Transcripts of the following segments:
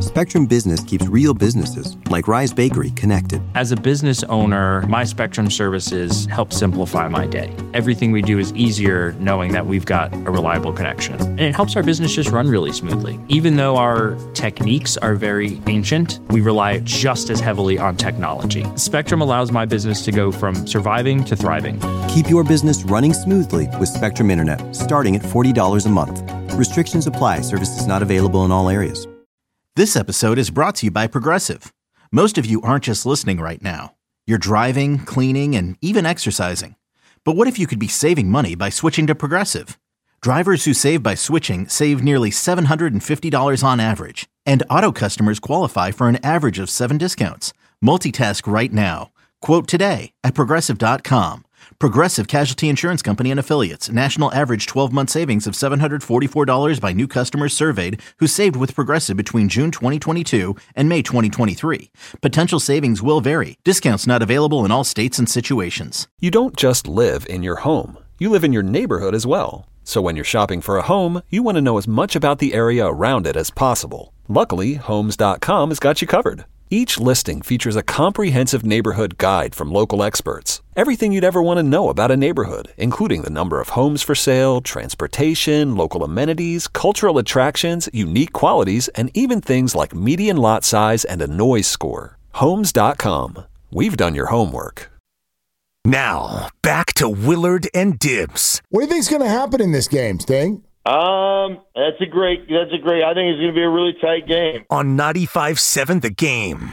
Spectrum Business keeps real businesses, like Rise Bakery, connected. As a business owner, my Spectrum services help simplify my day. Everything we do is easier knowing that we've got a reliable connection. And it helps our business just run really smoothly. Even though our techniques are very ancient, we rely just as heavily on technology. Spectrum allows my business to go from surviving to thriving. Keep your business running smoothly with Spectrum Internet, starting at $40 a month. Restrictions apply. Services not available in all areas. This episode is brought to you by Progressive. Most of you aren't just listening right now. You're driving, cleaning, and even exercising. But what if you could be saving money by switching to Progressive? Drivers who save by switching save nearly $750 on average. And auto customers qualify for an average of 7 discounts. Multitask right now. Quote today at Progressive.com. Progressive Casualty Insurance Company and Affiliates. National average 12-month savings of $744 by new customers surveyed who saved with Progressive between June 2022 and May 2023. Potential savings will vary. Discounts not available in all states and situations. You don't just live in your home. You live in your neighborhood as well. So when you're shopping for a home, you want to know as much about the area around it as possible. Luckily, Homes.com has got you covered. Each listing features a comprehensive neighborhood guide from local experts. Everything you'd ever want to know about a neighborhood, including the number of homes for sale, transportation, local amenities, cultural attractions, unique qualities, and even things like median lot size and a noise score. Homes.com. We've done your homework. Now, back to Willard and Dibs. What do you think's going to happen in this game, Sting? That's a great, I think it's going to be a really tight game. On 95.7 The Game.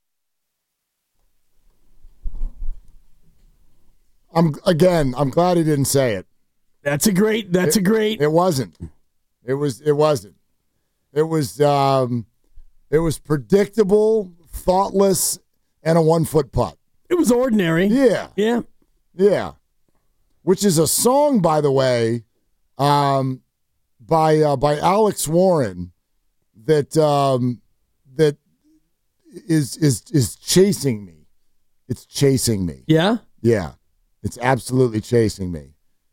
I'm glad he didn't say it. It wasn't. It wasn't. It was predictable, thoughtless, and a 1-foot putt. It was ordinary. Yeah. Yeah. Yeah. Which is a song, by the way, by Alex Warren that is chasing me. It's chasing me. Yeah? Yeah. It's absolutely chasing me.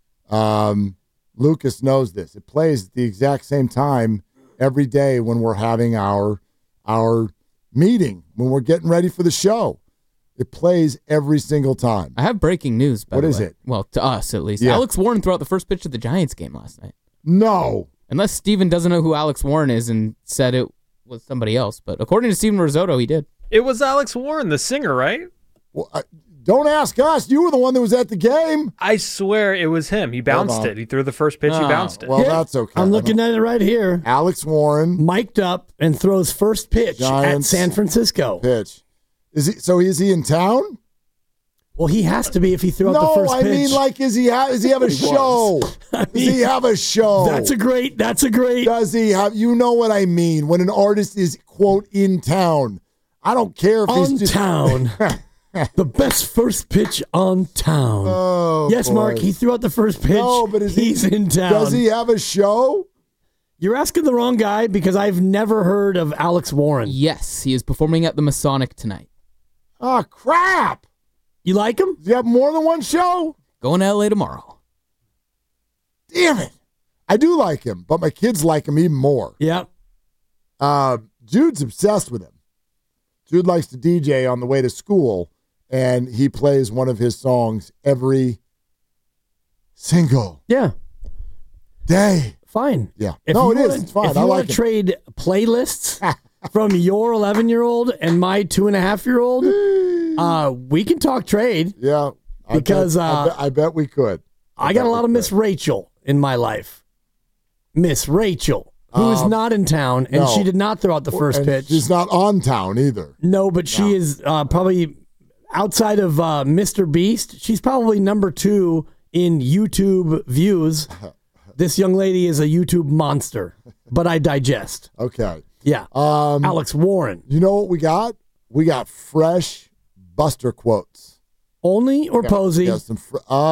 Lucas knows this. It plays at the exact same time every day when we're having our meeting, when we're getting ready for the show. It plays every single time. I have breaking news, by the way. What is it? Well, to us, at least. Yeah. Alex Warren threw out the first pitch of the Giants game last night. No. Unless Steven doesn't know who Alex Warren is and said it was somebody else. But according to Steven Risotto, he did. It was Alex Warren, the singer, right? Well, don't ask us. You were the one that was at the game. I swear it was him. He bounced it. He threw the first pitch. He bounced it. Well, that's okay. I'm looking at it right here. Alex Warren. Mic'd up and throws first pitch Giants at San Francisco. Pitch. Is he in town? Well, he has to be if he threw out the first pitch. No, I mean, like, does he have a show? Does he have a show? That's a great. Does he have, you know what I mean, when an artist is, quote, in town. I don't care if he's just. On town. The best first pitch on town. Oh, yes, boy. Mark, he threw out the first pitch. No, but he's in town. Does he have a show? You're asking the wrong guy because I've never heard of Alex Warren. Yes, he is performing at the Masonic tonight. Oh, crap. You like him? Does he have more than one show? Going to L.A. tomorrow. Damn it. I do like him, but my kids like him even more. Yeah. Jude's obsessed with him. Jude likes to DJ on the way to school, and he plays one of his songs every single day. Fine. Yeah. If no, you it wanna, is. It's fine. If I you like want to it. trade playlists from your 11-year-old and my 2.5-year-old, we can talk trade. Yeah. Because I bet we could. I got a lot of Miss Rachel in my life. Miss Rachel, who is not in town, and she did not throw out the first pitch. She's not on town either. No, but she is probably outside of Mr. Beast. She's probably number 2 in YouTube views. This young lady is a YouTube monster, but I digest. Okay. Yeah. Alex Warren. You know what we got? We got fresh Buster quotes. Only or Posey? Yeah, some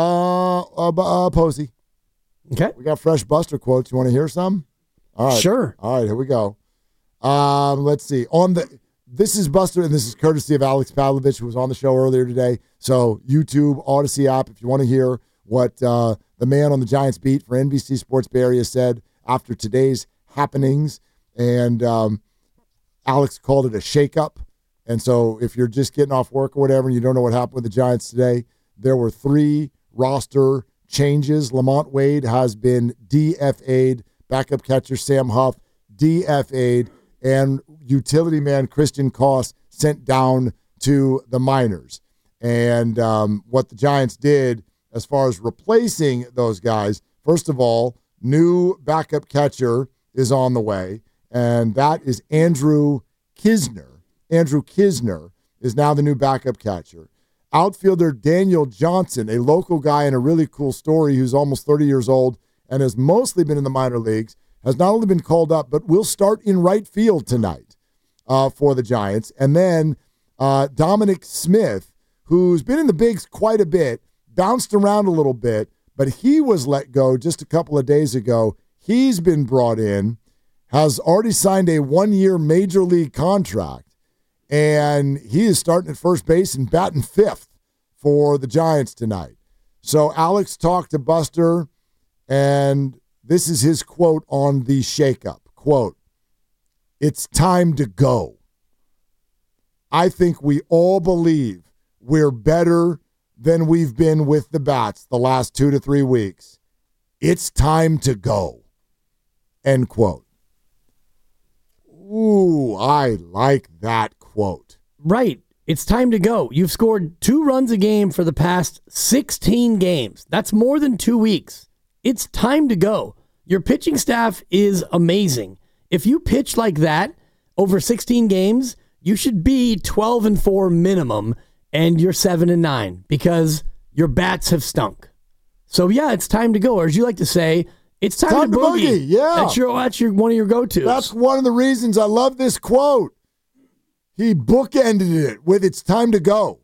Posey. Okay. We got fresh Buster quotes. You want to hear some? All right. Sure. All right, here we go. Let's see. This is Buster, and this is courtesy of Alex Pavlovich, who was on the show earlier today. So YouTube, Odyssey app, if you want to hear what the man on the Giants beat for NBC Sports Bay Area said after today's happenings. And Alex called it a shakeup. And so if you're just getting off work or whatever and you don't know what happened with the Giants today, there were 3 roster changes. Lamont Wade has been DFA'd. Backup catcher Sam Huff DFA'd. And utility man Christian Koss sent down to the minors. And what the Giants did as far as replacing those guys, first of all, new backup catcher is on the way, and that is Andrew Kisner. Andrew Kisner is now the new backup catcher. Outfielder Daniel Johnson, a local guy and a really cool story who's almost 30 years old and has mostly been in the minor leagues, has not only been called up, but will start in right field tonight for the Giants. And then Dominic Smith, who's been in the bigs quite a bit, bounced around a little bit, but he was let go just a couple of days ago. He's been brought in, has already signed a 1-year major league contract, and he is starting at first base and batting 5th for the Giants tonight. So Alex talked to Buster, and this is his quote on the shakeup. Quote, "It's time to go. I think we all believe we're better than we've been with the bats the last 2 to 3 weeks. It's time to go." End quote. Ooh, I like that quote. Right. It's time to go. You've scored 2 runs a game for the past 16 games. That's more than 2 weeks. It's time to go. Your pitching staff is amazing. If you pitch like that over 16 games, you should be 12-4 minimum, and you're 7-9 because your bats have stunk. So yeah, it's time to go. Or as you like to say, it's time to boogie. Yeah. That's your one of your go-tos. That's one of the reasons I love this quote. He bookended it with "it's time to go."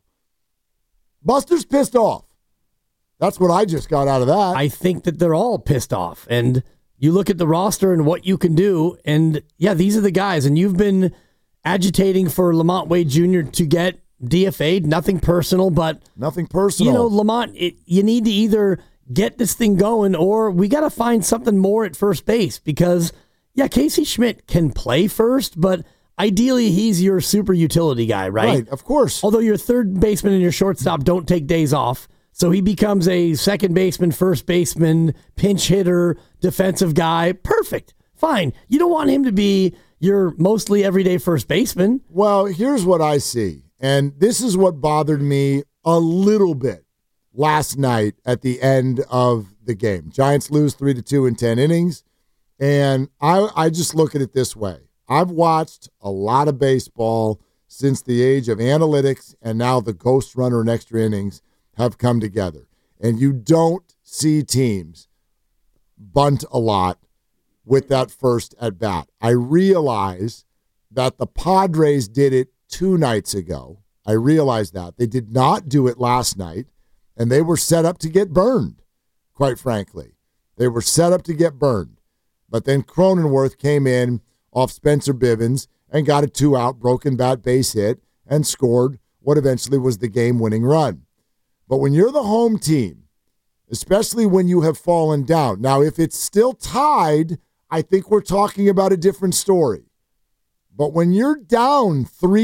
Buster's pissed off. That's what I just got out of that. I think that they're all pissed off. And you look at the roster and what you can do, and yeah, these are the guys. And you've been agitating for Lamont Wade Jr. to get DFA'd. Nothing personal, but nothing personal. You know, Lamont, you need to either get this thing going or we got to find something more at first base because, yeah, Casey Schmidt can play first, but ideally he's your super utility guy, right? Right, of course. Although your third baseman and your shortstop don't take days off. So he becomes a second baseman, first baseman, pinch hitter, defensive guy. Perfect. Fine. You don't want him to be your mostly everyday first baseman. Well, here's what I see. And this is what bothered me a little bit last night at the end of the game. Giants lose 3-2 in 10 innings. And I just look at it this way. I've watched a lot of baseball since the age of analytics and now the ghost runner and extra innings have come together. And you don't see teams bunt a lot with that first at bat. I realize that the Padres did it 2 nights ago. I realize that. They did not do it last night, and they were set up to get burned, quite frankly. They were set up to get burned. But then Cronenworth came in off Spencer Bivens and got a 2-out broken bat base hit and scored what eventually was the game-winning run. But when you're the home team, especially when you have fallen down, now if it's still tied, I think we're talking about a different story. But when you're down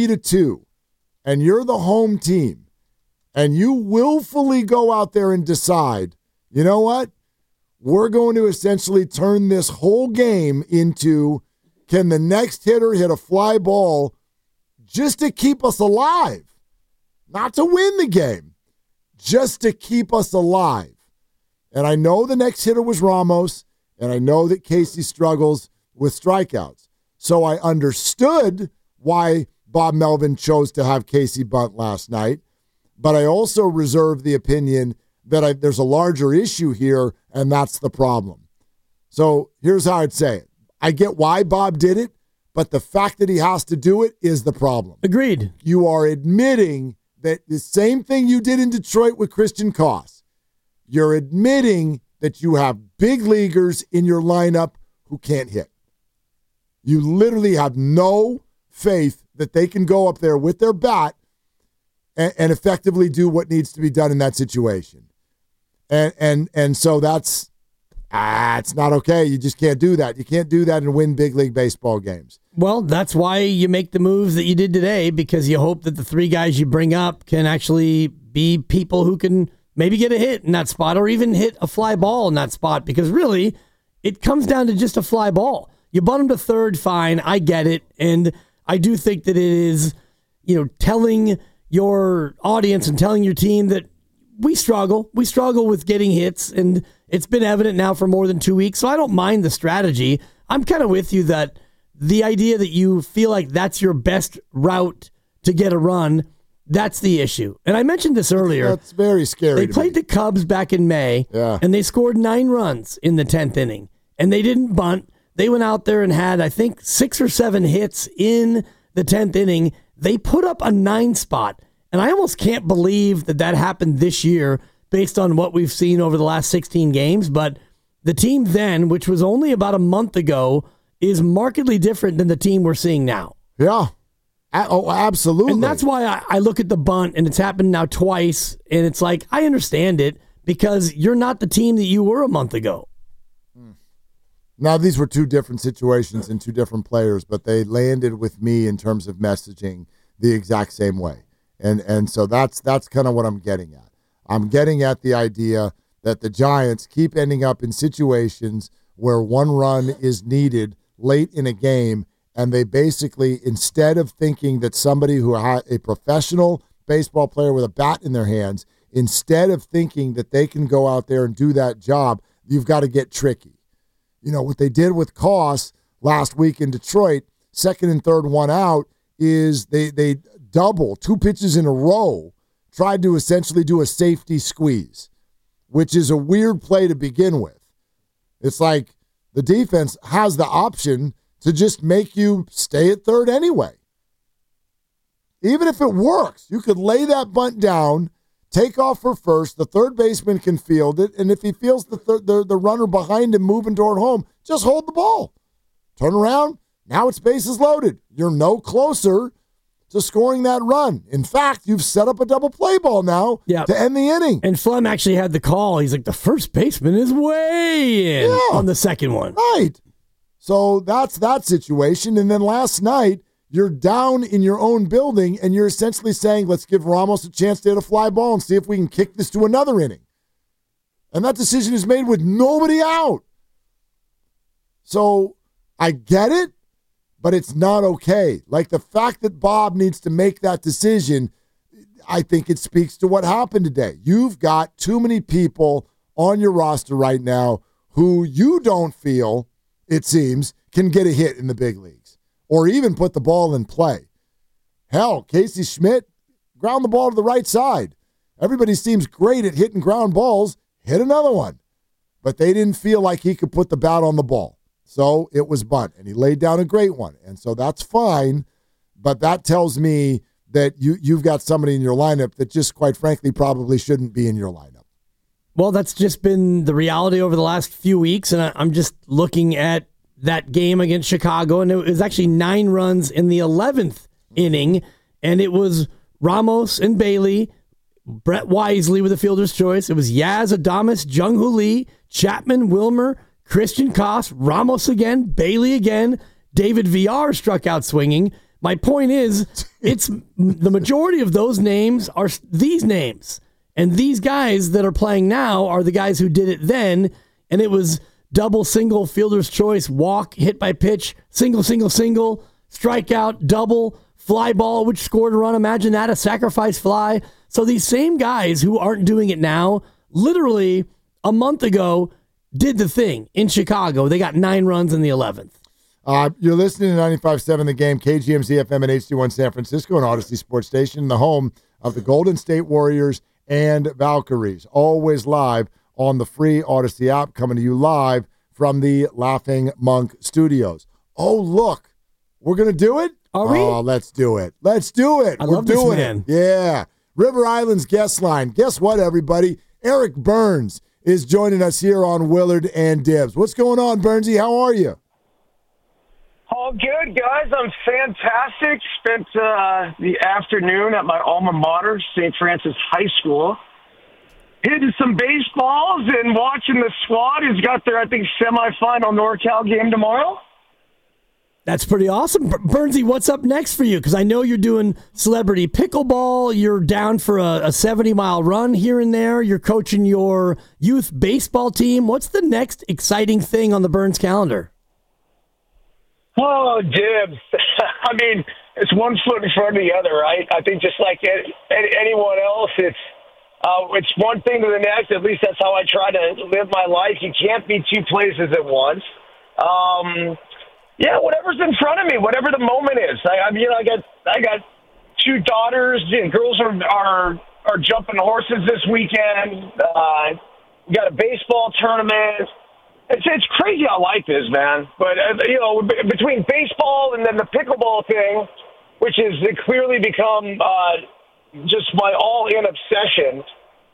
3-2 and you're the home team and you willfully go out there and decide, you know what? We're going to essentially turn this whole game into, can the next hitter hit a fly ball just to keep us alive? Not to win the game. Just to keep us alive. And I know the next hitter was Ramos, and I know that Casey struggles with strikeouts. So I understood why Bob Melvin chose to have Casey bunt last night, but I also reserve the opinion that there's a larger issue here, and that's the problem. So here's how I'd say it. I get why Bob did it, but the fact that he has to do it is the problem. Agreed. You are admitting that the same thing you did in Detroit with Christian Koss. You're admitting that you have big leaguers in your lineup who can't hit. You literally have no faith that they can go up there with their bat and effectively do what needs to be done in that situation. And so that's It's not okay. You just can't do that. You can't do that and win big league baseball games. Well, that's why you make the moves that you did today, because you hope that the three guys you bring up can actually be people who can maybe get a hit in that spot or even hit a fly ball in that spot, because really it comes down to just a fly ball. You bunt him to third, fine. I get it. And I do think that it is, telling your audience and telling your team that we struggle. We struggle with getting hits, and it's been evident now for more than 2 weeks. So I don't mind the strategy. I'm kind of with you that the idea that you feel like that's your best route to get a run, that's the issue. And I mentioned this earlier. That's very scary. They played the Cubs back in May, and they scored 9 runs in the 10th inning, and they didn't bunt. They went out there and had, I think, 6 or 7 hits in the 10th inning. They put up a 9 spot, and I almost can't believe that happened this year based on what we've seen over the last 16 games. But the team then, which was only about a month ago, is markedly different than the team we're seeing now. Yeah. Oh, absolutely. And that's why I look at the bunt, and it's happened now twice, and it's like, I understand it, because you're not the team that you were a month ago. Now, these were 2 different situations and 2 different players, but they landed with me in terms of messaging the exact same way. And so that's kind of what I'm getting at. I'm getting at the idea that the Giants keep ending up in situations where 1 run is needed late in a game, and they basically, instead of thinking that somebody who had a professional baseball player with a bat in their hands, instead of thinking that they can go out there and do that job, you've got to get tricky. What they did with Koss last week in Detroit, 2nd and 3rd, 1 out, is they double 2 pitches in a row, tried to essentially do a safety squeeze, which is a weird play to begin with. It's like the defense has the option to just make you stay at third anyway. Even if it works, you could lay that bunt down, take off for first, the third baseman can field it, and if he feels the runner behind him moving toward home, just hold the ball. Turn around, now it's bases loaded. You're no closer to scoring that run. In fact, you've set up a double play ball now to end the inning. And Flem actually had the call. He's like, the first baseman is way in on the second one. Right. So that's that situation. And then last night, you're down in your own building, and you're essentially saying, let's give Ramos a chance to hit a fly ball and see if we can kick this to another inning. And that decision is made with nobody out. So I get it, but it's not okay. Like, the fact that Bob needs to make that decision, I think it speaks to what happened today. You've got too many people on your roster right now who you don't feel, it seems, can get a hit in the big leagues or even put the ball in play. Hell, Casey Schmidt, ground the ball to the right side. Everybody seems great at hitting ground balls. Hit another one. But they didn't feel like he could put the bat on the ball. So it was bunt, and he laid down a great one. And so that's fine, but that tells me that you've got somebody in your lineup that just, quite frankly, probably shouldn't be in your lineup. Well, that's just been the reality over the last few weeks, and I'm just looking at that game against Chicago, and it was actually 9 runs in the 11th inning, and it was Ramos and Bailey, Brett Wisely with a fielder's choice. It was Yaz, Adames, Jung-Hoo Lee, Chapman, Wilmer, Christian Koss, Ramos again, Bailey again, David Villar struck out swinging. My point is, it's the majority of those names are these names. And these guys that are playing now are the guys who did it then. And it was double, single, fielder's choice, walk, hit by pitch, single, single, single, strikeout, double, fly ball, which scored a run. Imagine that, a sacrifice fly. So these same guys who aren't doing it now, literally a month ago, did the thing in Chicago. They got 9 runs in the 11th. You're listening to 95.7 The Game, KGMZ FM and HD1 San Francisco and Odyssey Sports Station, the home of the Golden State Warriors and Valkyries. Always live on the free Odyssey app, coming to you live from the Laughing Monk Studios. Oh, look, we're going to do it? Are we? Oh, let's do it. Let's do it. I love this man. Yeah. River Island's guest line. Guess what, everybody? Eric Burns is joining us here on Willard and Dibs. What's going on, Burnsy? How are you? All good, guys. I'm fantastic. Spent the afternoon at my alma mater, St. Francis High School. hitting some baseballs and watching the squad who's got their, I think, semifinal NorCal game tomorrow. That's pretty awesome. Bernsey, what's up next for you? Because I know you're doing celebrity pickleball. You're down for a 70-mile run here and there. You're coaching your youth baseball team. What's the next exciting thing on the Burns calendar? Oh, dibs. I mean, it's one foot in front of the other, right? I think just like anyone else, it's one thing to the next. At least that's how I try to live my life. You can't be two places at once. Yeah, whatever's in front of me, whatever the moment is. I got two daughters. Girls are jumping horses this weekend. We got a baseball tournament. It's crazy how life is, man. But between baseball and then the pickleball thing, which has clearly become just my all-in obsession.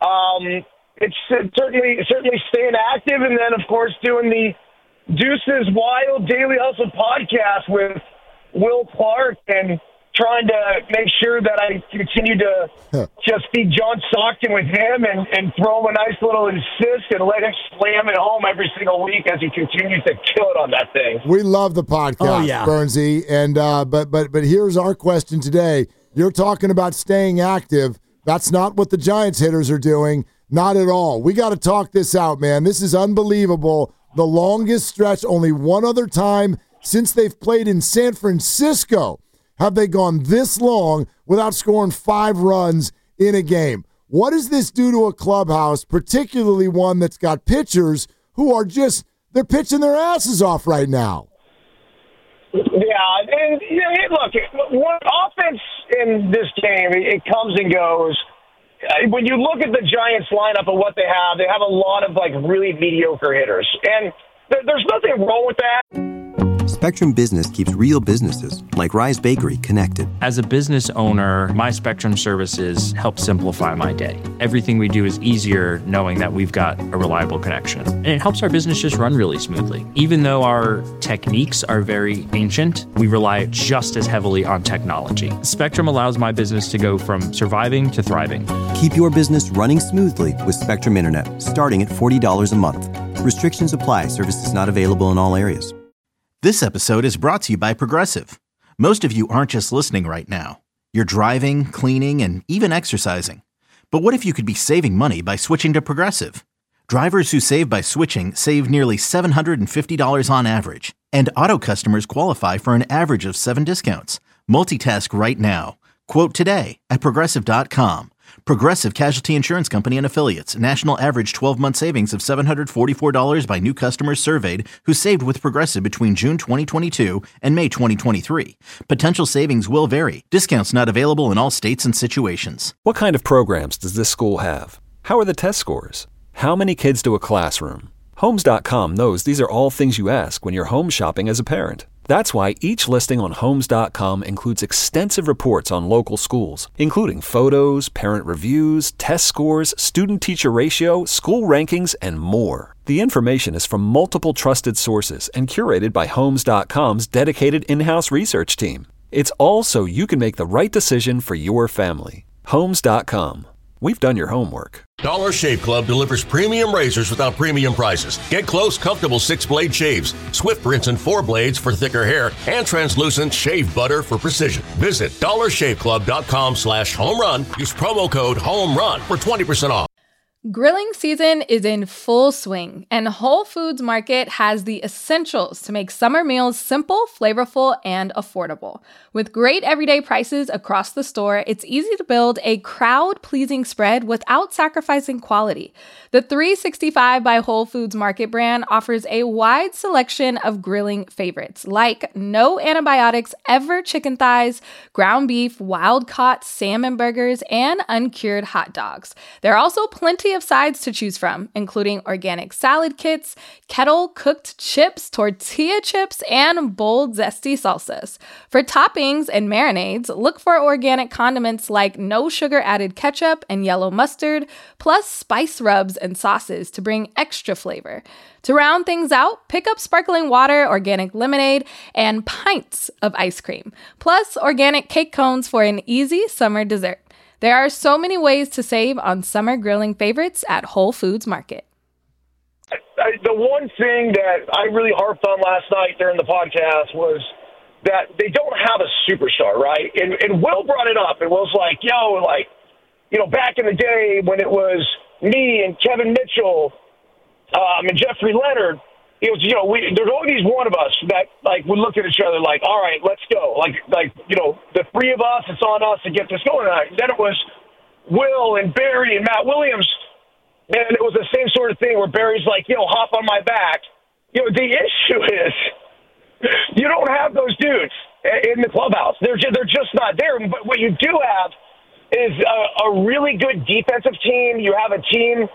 It's certainly staying active, and then of course doing the Deuce's Wild Daily Hustle podcast with Will Clark and trying to make sure that I continue to just be John Stockton with him and throw him a nice little assist and let him slam it home every single week as he continues to kill it on that thing. We love the podcast, Bernsey. And but here's our question today. You're talking about staying active. That's not what the Giants hitters are doing. Not at all. We got to talk this out, man. This is unbelievable. The longest stretch, only one other time since they've played in San Francisco have they gone this long without scoring 5 runs in a game. What does this do to a clubhouse, particularly one that's got pitchers who are they're pitching their asses off right now? Yeah, and look, one offense in this game, it comes and goes. When you look at the Giants lineup of what they have a lot of really mediocre hitters. And there's nothing wrong with that. Spectrum Business keeps real businesses, like Rise Bakery, connected. As a business owner, my Spectrum services help simplify my day. Everything we do is easier knowing that we've got a reliable connection. And it helps our business just run really smoothly. Even though our techniques are very ancient, we rely just as heavily on technology. Spectrum allows my business to go from surviving to thriving. Keep your business running smoothly with Spectrum Internet, starting at $40 a month. Restrictions apply. Services not available in all areas. This episode is brought to you by Progressive. Most of you aren't just listening right now. You're driving, cleaning, and even exercising. But what if you could be saving money by switching to Progressive? Drivers who save by switching save nearly $750 on average. And auto customers qualify for an average of 7 discounts. Multitask right now. Quote today at Progressive.com. Progressive Casualty Insurance Company and Affiliates. National average 12-month savings of $744 by new customers surveyed who saved with Progressive between June 2022 and May 2023. Potential savings will vary. Discounts not available in all states and situations. What kind of programs does this school have? How are the test scores? How many kids do a classroom? Homes.com knows these are all things you ask when you're home shopping as a parent. That's why each listing on Homes.com includes extensive reports on local schools, including photos, parent reviews, test scores, student-teacher ratio, school rankings, and more. The information is from multiple trusted sources and curated by Homes.com's dedicated in-house research team. It's all so you can make the right decision for your family. Homes.com. We've done your homework. Dollar Shave Club delivers premium razors without premium prices. Get close, comfortable 6-blade shaves, swift rinse and 4 blades for thicker hair, and translucent shave butter for precision. Visit dollarshaveclub.com/home run. Use promo code HOMERUN for 20% off. Grilling season is in full swing, and Whole Foods Market has the essentials to make summer meals simple, flavorful, and affordable. With great everyday prices across the store, it's easy to build a crowd-pleasing spread without sacrificing quality. The 365 by Whole Foods Market brand offers a wide selection of grilling favorites, like no antibiotics ever chicken thighs, ground beef, wild-caught salmon burgers, and uncured hot dogs. There are also plenty of sides to choose from, including organic salad kits, kettle-cooked chips, tortilla chips, and bold, zesty salsas. For toppings and marinades, look for organic condiments like no sugar-added ketchup and yellow mustard, plus spice rubs and sauces to bring extra flavor. To round things out, pick up sparkling water, organic lemonade, and pints of ice cream, plus organic cake cones for an easy summer dessert. There are so many ways to save on summer grilling favorites at Whole Foods Market. The one thing that I really harped on last night during the podcast was that they don't have a superstar, right? And Will brought it up. It was like, back in the day when it was me and Kevin Mitchell and Jeffrey Leonard, it was, there's always one of us that, would look at each other like, all right, let's go. The three of us, it's on us to get this going tonight. Then it was Will and Barry and Matt Williams, and it was the same sort of thing where Barry's like, hop on my back. The issue is you don't have those dudes in the clubhouse. They're just not there. But what you do have is a really good defensive team. You have a team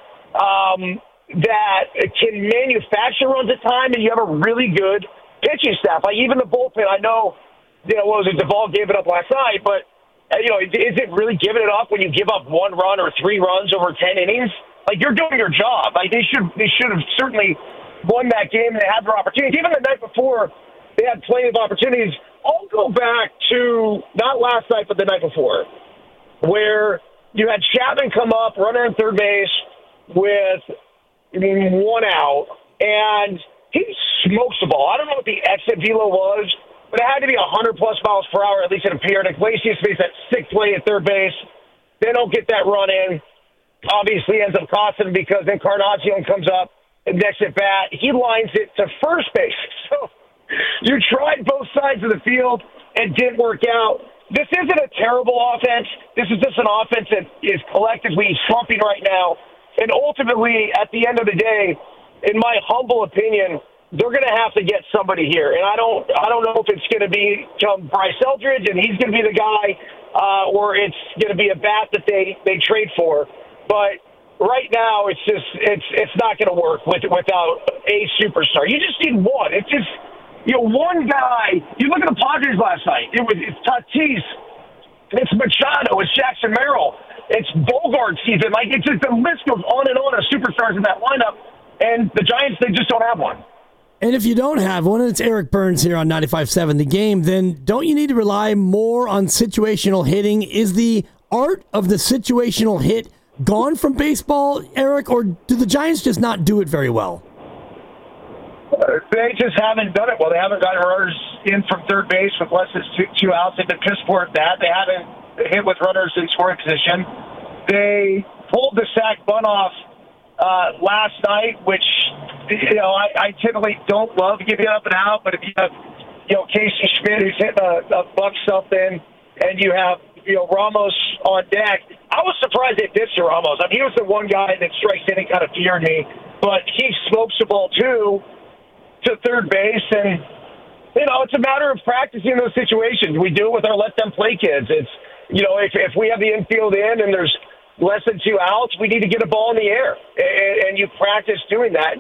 that can manufacture runs at time, and you have a really good pitching staff. Like even the bullpen, I know, Duvall gave it up last night, but is it really giving it up when you give up 1 run or 3 runs over 10 innings? Like you're doing your job. Like they should have certainly won that game. They had their opportunities. Even the night before, they had plenty of opportunities. I'll go back to not last night, but the night before, where you had Chapman come up, runner in third base with 1 out, and he smokes the ball. I don't know what the exit velo was, but it had to be 100-plus miles per hour, at least it appeared. Iglesias makes that sick play at third base. They don't get that run in. Obviously ends up costing him because Encarnacion comes up and next at bat. He lines it to first base. So you tried both sides of the field and didn't work out. This isn't a terrible offense. This is just an offense that is collectively slumping right now. And ultimately, at the end of the day, in my humble opinion, they're going to have to get somebody here. And I don't know if it's going to become Bryce Eldridge and he's going to be the guy, or it's going to be a bat that they trade for. But right now, it's not going to work without a superstar. You just need one. It's just one guy. You look at the Padres last night. It's Tatis, it's Machado, it's Jackson Merrill, it's Bogart season. It's just the list goes on and on of superstars in that lineup. And the Giants, they just don't have one. And if you don't have one, and it's Eric Burns here on 95.7 The Game, then don't you need to rely more on situational hitting? Is the art of the situational hit gone from baseball, Eric, or do the Giants just not do it very well? They just haven't done it well. They haven't gotten runners in from third base with less than 2 outs. They've been piss poor at that. They haven't hit with runners in scoring position. They pulled the sack bunt off last night, which I typically don't love giving up and out. But if you have Casey Schmidt who's hitting a buck something, and you have Ramos on deck. I was surprised they ditched Ramos. I mean, he was the one guy that strikes hitting kind of feared me, but he smokes the ball too to third base, and it's a matter of practicing those situations. We do it with our let them play kids. It's if we have the infield in and there's less than 2 outs, we need to get a ball in the air, and you practice doing that.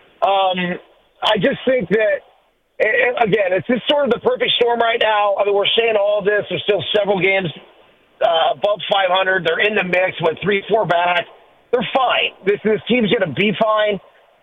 I just think that. Again, it's just sort of the perfect storm right now. I mean, we're saying all of this. There's still several games above 500. They're in the mix with 3-4 back. They're fine. This team's going to be fine.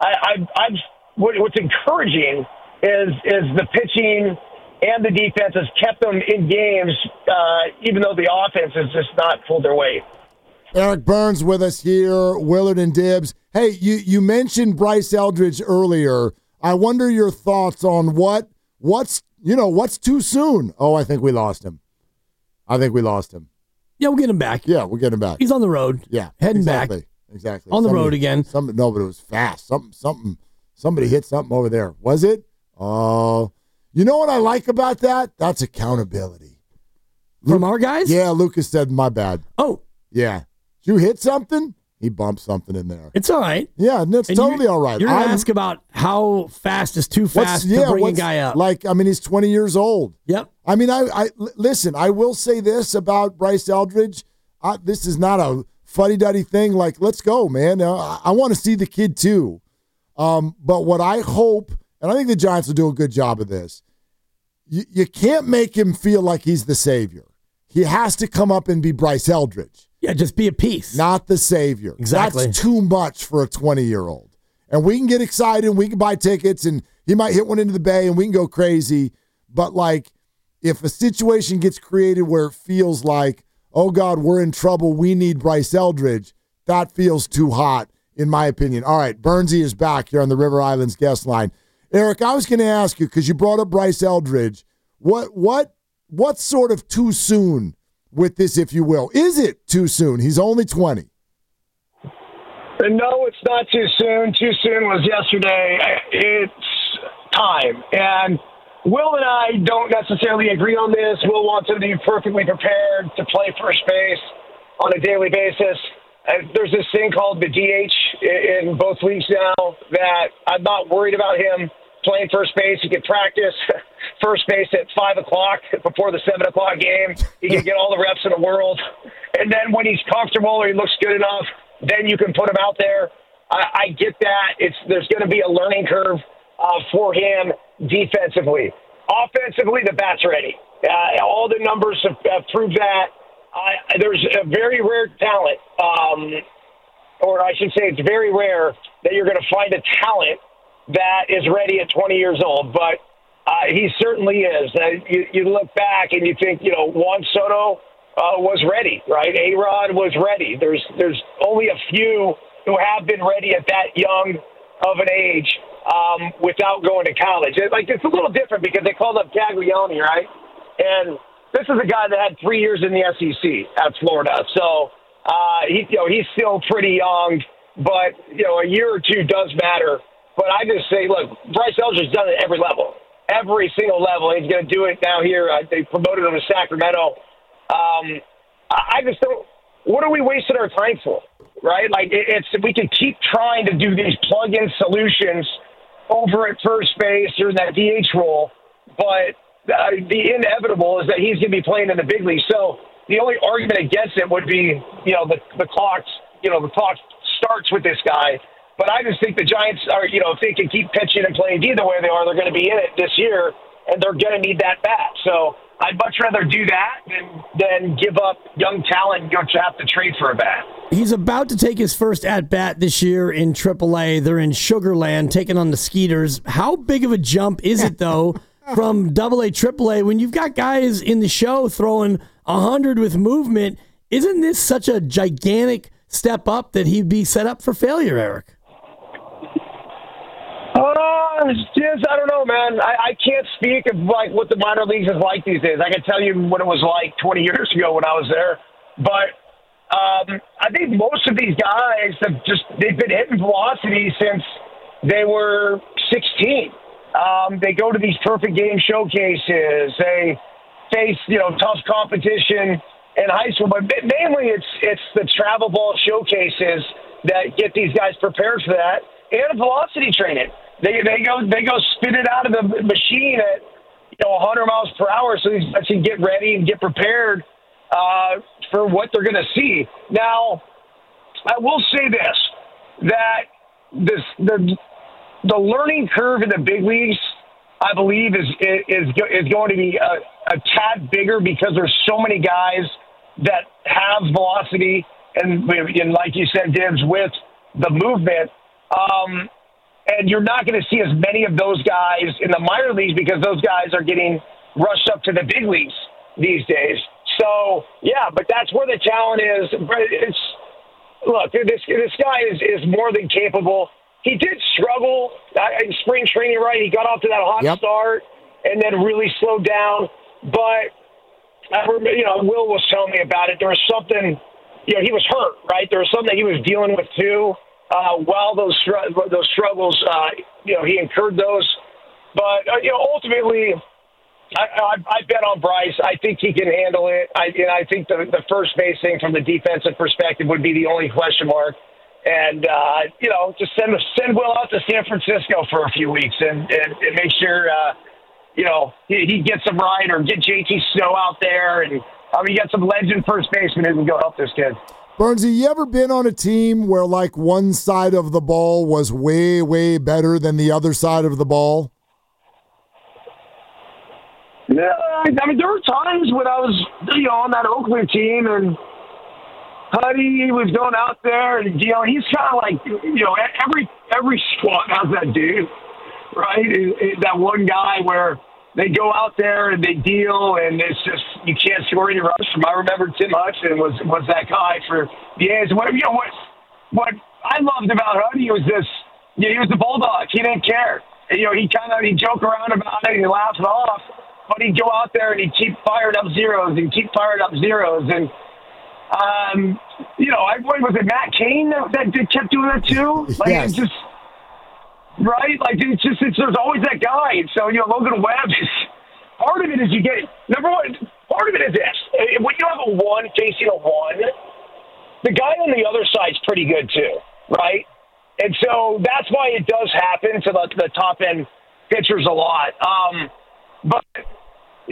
What's encouraging is the pitching and the defense has kept them in games, even though the offense has just not pulled their weight. Eric Burns with us here, Willard and Dibbs. Hey, you mentioned Bryce Eldridge earlier. I wonder your thoughts on what's too soon. Oh, I think we lost him. Yeah, we'll get him back. Yeah, we'll get him back. He's on the road. Yeah, heading back. Exactly. On the road again. But it was fast. Somebody hit something over there. Was it? Oh, you know what I like about that? That's accountability. From our guys? Yeah, Lucas said, my bad. Oh. Yeah. Did you hit something? He bumped something in there. It's all right. Yeah, it's totally all right. You're going to ask about how fast is too fast to bring a guy up. He's 20 years old. Yep. I mean, listen, I will say this about Bryce Eldridge. This is not a fuddy-duddy thing. Let's go, man. I want to see the kid too. But what I hope, and I think the Giants will do a good job of this, you can't make him feel like he's the savior. He has to come up and be Bryce Eldridge. Yeah, just be a piece. Not the savior. Exactly. That's too much for a 20-year-old. And we can get excited, and we can buy tickets, and he might hit one into the bay, and we can go crazy. But, if a situation gets created where it feels like, oh, God, we're in trouble, we need Bryce Eldridge, that feels too hot, in my opinion. All right, Bernsey is back here on the River Islands guest line. Eric, I was going to ask you, because you brought up Bryce Eldridge, what's sort of too soon with this, if you will? Is it too soon? He's only 20. No, it's not too soon. Too soon was yesterday. It's time. And Will and I don't necessarily agree on this. Will wants him to be perfectly prepared to play first base on a daily basis. There's this thing called the DH in both leagues now that I'm not worried about him playing first base. He can practice first base at 5 o'clock before the 7 o'clock game. He can get all the reps in the world. And then when he's comfortable or he looks good enough, then you can put him out there. I get that. There's going to be a learning curve for him defensively. Offensively, the bat's ready. All the numbers have proved that. There's a very rare talent, or I should say it's very rare that you're going to find a talent that is ready at 20 years old. But he certainly is. You look back and you think, Juan Soto was ready, right? A-Rod was ready. There's only a few who have been ready at that young of an age without going to college. It's a little different because they called up Gaglione, right? And this is a guy that had 3 years in the SEC at Florida. So he's still pretty young, but a year or two does matter. But I just say, look, Bryce Eldridge's done it at every level, every single level. He's going to do it now here. They promoted him to Sacramento. I just don't. What are we wasting our time for, right? We can keep trying to do these plug-in solutions over at first base or in that DH role, but the inevitable is that he's going to be playing in the big league. So the only argument against it would be, the clock starts with this guy. But I just think the Giants are, if they can keep pitching and playing either way they are, they're going to be in it this year, and they're going to need that bat. So I'd much rather do that than give up young talent and go have to trade for a bat. He's about to take his first at-bat this year in AAA. They're in Sugar Land taking on the Skeeters. How big of a jump is it, though, from AA, AAA, when you've got guys in the show throwing 100 with movement? Isn't this such a gigantic step up that he'd be set up for failure, Eric? I don't know, man. I can't speak of what the minor leagues is like these days. I can tell you what it was like 20 years ago when I was there. But I think most of these guys they've been hitting velocity since they were 16. They go to these perfect game showcases. They face tough competition in high school, but mainly it's the travel ball showcases that get these guys prepared for that, and velocity training. They go spit it out of the machine at 100 miles per hour, so these guys can get ready and get prepared for what they're going to see. Now, I will say this: that the learning curve in the big leagues, I believe, is going to be a tad bigger because there's so many guys that have velocity and like you said, Dibs, with the movement. And you're not going to see as many of those guys in the minor leagues because those guys are getting rushed up to the big leagues these days. So, yeah, but that's where the talent is. Look, this guy is more than capable. He did struggle in spring training, right? He got off to that hot start and then really slowed down. But, Will was telling me about it. There was something, he was hurt, right? There was something that he was dealing with, too. While those struggles, he incurred those. But, ultimately, I bet on Bryce. I think he can handle it. I think the first base thing from the defensive perspective would be the only question mark. And, just send Will out to San Francisco for a few weeks and make sure, he gets him right, or get JT Snow out there. And, you got some legend first baseman who can go help this kid. Bernsey, you ever been on a team where one side of the ball was way, way better than the other side of the ball? Yeah, there were times when I was, on that Oakland team, and Huddy was going out there, and he's kind of like, every squad has that dude, right? That one guy where they go out there and they deal, and it's just you can't Tori Rostrom. I remember Tim Hudson was that guy for the A's. What I loved about Huddy was this. He was the bulldog. He didn't care. He'd joke around about it and he'd laugh it off, but he'd go out there and he'd keep firing up zeros and keep firing up zeros. And, was it Matt Cain that kept doing that too? Like, yes. It's just, right? Like, there's always that guy. And so, Logan Webb is, part of it is number one, part of it is this. When you have a one facing a one, the guy on the other side's pretty good too, right? And so that's why it does happen to the top end pitchers a lot. But you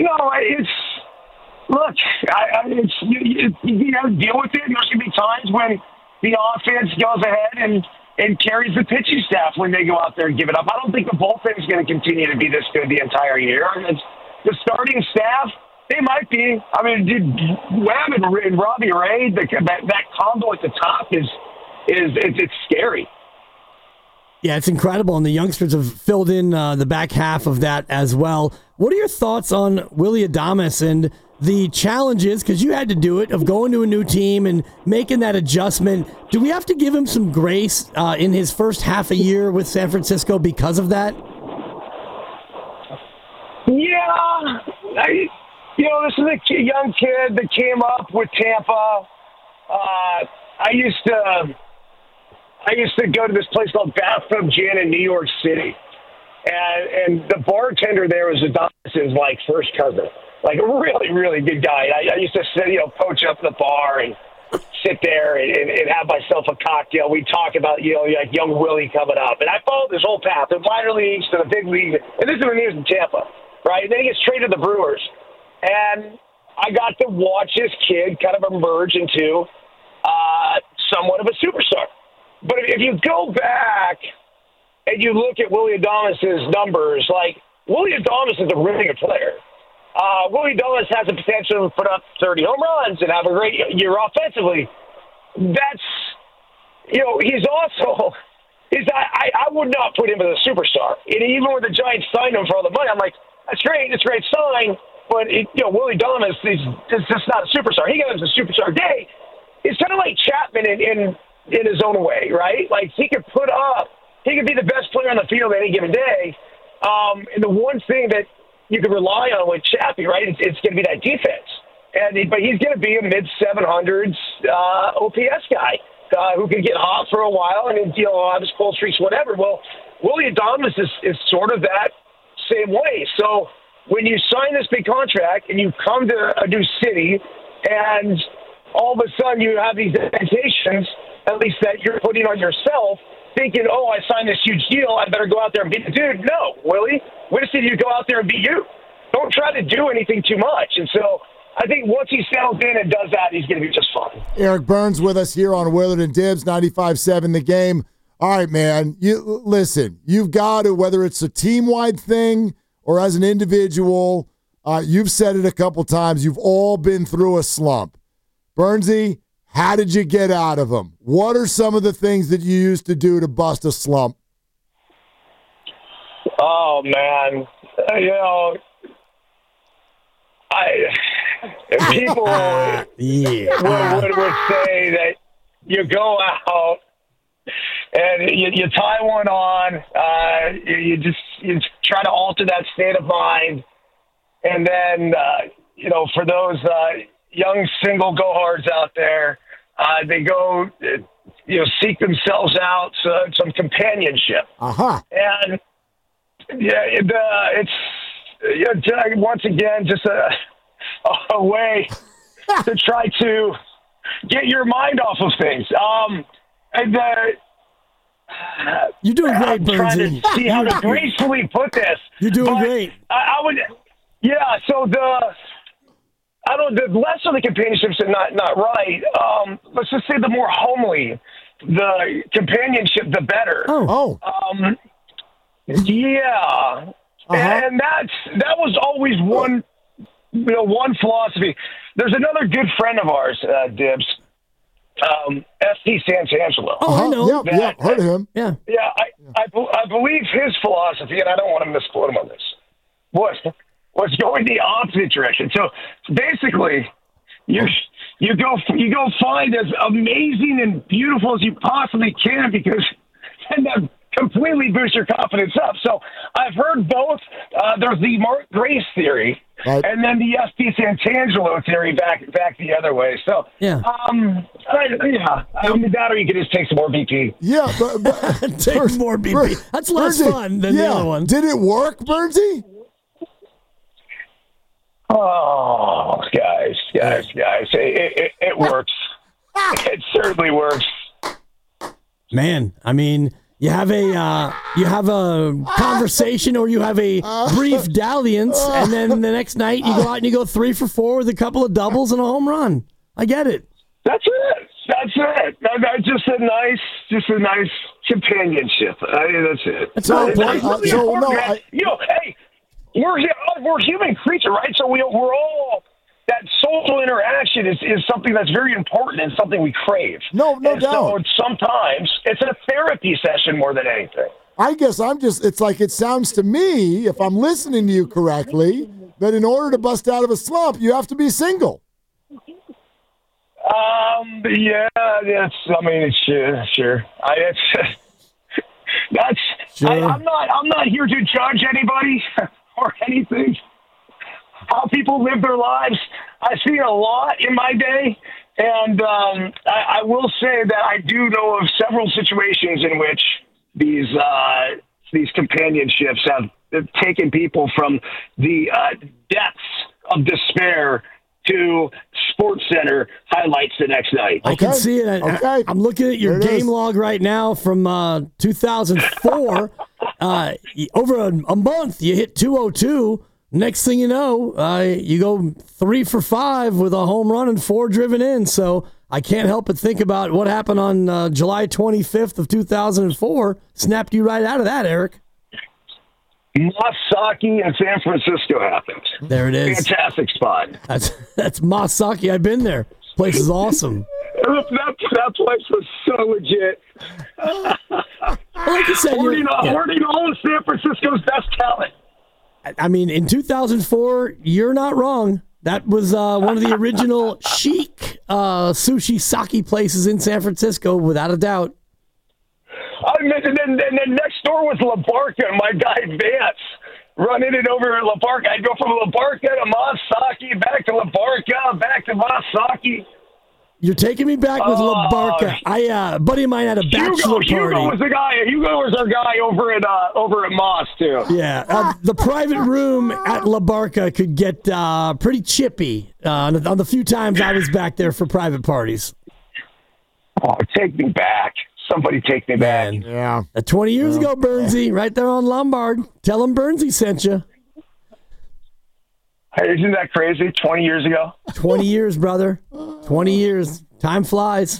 have to deal with it. There's going to be times when the offense goes ahead and carries the pitching staff when they go out there and give it up. I don't think the bullpen is going to continue to be this good the entire year. The starting staff, they might be. I mean, Webb and Robbie Ray, that combo at the top it's scary. Yeah, it's incredible, and the youngsters have filled in the back half of that as well. What are your thoughts on Willy Adames and the challenges, because you had to do it, of going to a new team and making that adjustment? Do we have to give him some grace in his first half a year with San Francisco because of that? Yeah. This is a young kid that came up with Tampa. I used to go to this place called Bathtub Gin in New York City, and the bartender there was Adames' first cousin, like a really, really good guy. I used to sit, poach up the bar and sit there and have myself a cocktail. We'd talk about, like young Willie coming up, and I followed this whole path, the minor leagues to the big league, and this is when he was in Tampa, right? And then he gets traded to the Brewers, and I got to watch this kid kind of emerge into somewhat of a superstar. But if you go back and you look at Willy Adames' numbers, Willy Adames is a really good player. Willy Adames has the potential to put up 30 home runs and have a great year offensively. That's, he's also, I would not put him as a superstar. And even when the Giants signed him for all the money, I'm like, that's great, it's a great sign, but Willy Adames is just not a superstar. He got him a superstar day. It's kind of like Chapman in his own way, right? Like, he could be the best player on the field any given day. And the one thing that you can rely on with Chappie, right, it's going to be that defense. But he's going to be a mid-700s OPS guy who can get hot for a while and have his cold streaks, whatever. Well, Willy Adames is sort of that same way. So when you sign this big contract and you come to a new city and all of a sudden you have these expectations, at least that you're putting on yourself, thinking, oh, I signed this huge deal, I better go out there and beat the dude. No, Willie, we just need you to go out there and beat you. Don't try to do anything too much. And so I think once he settles in and does that, he's going to be just fine. Eric Burns with us here on Willard and Dibs, 95.7 The Game. All right, man, listen, you've got to, whether it's a team-wide thing or as an individual, you've said it a couple times, you've all been through a slump. Burnsy, how did you get out of them? What are some of the things that you used to do to bust a slump? Oh, man. People would say that you go out and you tie one on, you try to alter that state of mind, and then, for those young single go-hards out there, they go, seek themselves out some companionship. Uh-huh. And it's once again just a way to try to get your mind off of things. You're doing great, I'm trying to see how to gracefully put this. You're doing great. I would, yeah. So the less of the companionship's not right. Let's just say the more homely the companionship, the better. Yeah. Uh-huh. And that was always one philosophy. There's another good friend of ours, Dibs, F.T. Santangelo. Oh, I know. Yeah, heard of him. Yeah. Yeah, I believe his philosophy, and I don't want to misquote him on this, was going the opposite direction. So basically, you go find as amazing and beautiful as you possibly can, because then that completely boosts your confidence up. So I've heard both. There's the Mark Grace theory, and then the S.P. Santangelo theory back the other way. So yeah, that, or you could just take some more BP. Yeah, but take more BP. That's less fun than the other one. Did it work, Bernsey? Oh, guys, it works. It certainly works. Man, I mean, you have a conversation, or you have a brief dalliance, and then the next night you go out and you go 3 for 4 with a couple of doubles and a home run. I get it. That's it. That's just a nice companionship. That's it. That's all. Hey, we're human creatures, right? So we're all, that social interaction is something that's very important and something we crave. No doubt. So sometimes it's a therapy session more than anything. I guess it's like, it sounds to me, if I'm listening to you correctly, that in order to bust out of a slump, you have to be single. Yeah, sure. I'm not here to judge anybody or anything. How people live their lives, I've seen a lot in my day, and I will say that I do know of several situations in which these companionships have taken people from the depths of despair to Sports Center highlights the next night. I can see it. I'm looking at your game log right now from 2004. Over a month, you hit 202. Next thing you know, you go 3 for 5 with a home run and 4 driven in. So I can't help but think about what happened on July 25th of 2004. Snapped you right out of that, Eric. Masaki in San Francisco happened. There it is. Fantastic spot. That's Masaki. I've been there. Place is awesome. That place was so legit. Like you said, hoarding all of San Francisco's best talent. I mean, in 2004, you're not wrong. That was one of the original chic sushi sake places in San Francisco, without a doubt. And then next door was La Barca, and my guy Vance running it over at La Barca. I'd go from La Barca to Masaki, back to La Barca, back to Masaki. You're taking me back with La Barca. A buddy of mine had a bachelor party. Hugo was the guy. Hugo was our guy over at Moss too. Yeah, the private room at La Barca could get pretty chippy on the few times I was back there for private parties. Oh, take me back. Somebody take me back. Yeah. 20 years ago, Bernsey, right there on Lombard. Tell him Bernsey sent you. Hey, isn't that crazy? 20 years ago? 20 years, brother. 20 years. Time flies.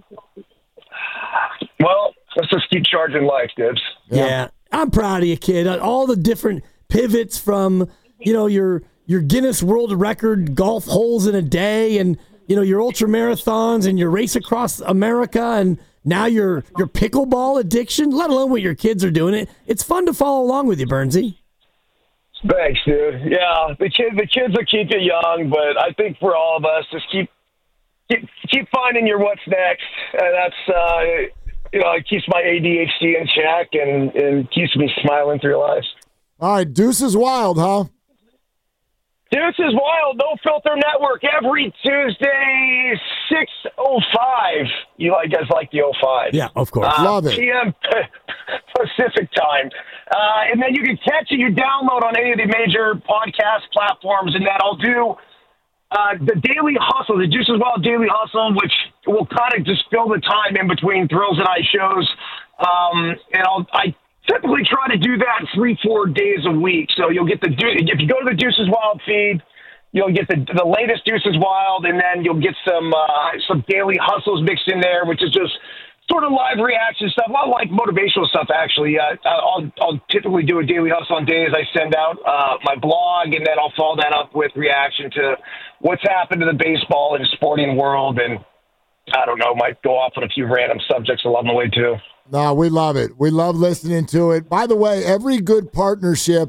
Well, let's just keep charging life, Dibs. Yeah. I'm proud of you, kid. All the different pivots from, your Guinness World Record golf holes in a day, and, your ultra marathons and your race across America, and now your pickleball addiction, let alone what your kids are doing. It's fun to follow along with you, Bernsey. Thanks, dude. Yeah, the kids will keep you young, but I think for all of us, just keep finding your what's next. And that's it keeps my ADHD in check and keeps me smiling through life. All right, Deuce is Wild, huh? Deuce is Wild, No Filter Network, every Tuesday, 6:05. You guys like the 05? Yeah, of course. Love it. PM Pacific time. And then you can catch it, you download on any of the major podcast platforms, and that I'll do the Daily Hustle, the Deuce is Wild Daily Hustle, which will kind of just fill the time in between Thrills and I shows. And I typically try to do that 3-4 days a week. So you'll get if you go to the Deuce is Wild feed, you'll get the latest Deuce is Wild, and then you'll get some Daily Hustles mixed in there, which is just sort of live reaction stuff. A lot of like motivational stuff, actually. I'll typically do a Daily Hustle on days I send out my blog, and then I'll follow that up with reaction to what's happened to the baseball and sporting world, and I don't know, might go off on a few random subjects along the way too. No, we love it. We love listening to it. By the way, every good partnership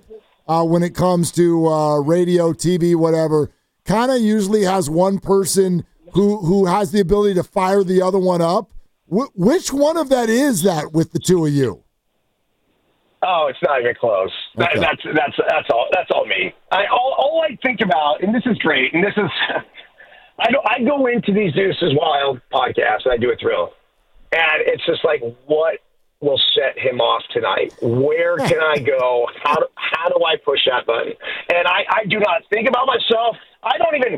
when it comes to radio, TV, whatever, kind of usually has one person who has the ability to fire the other one up. Which one of that is that with the two of you? Oh, it's not even close. Okay. That's all me. All I think about, and this is great, and this is, I go into these Deuces Wild podcasts, and I do a thrill, and it's just like, what will set him off tonight? Where can I go? How do I push that button? And I do not think about myself. I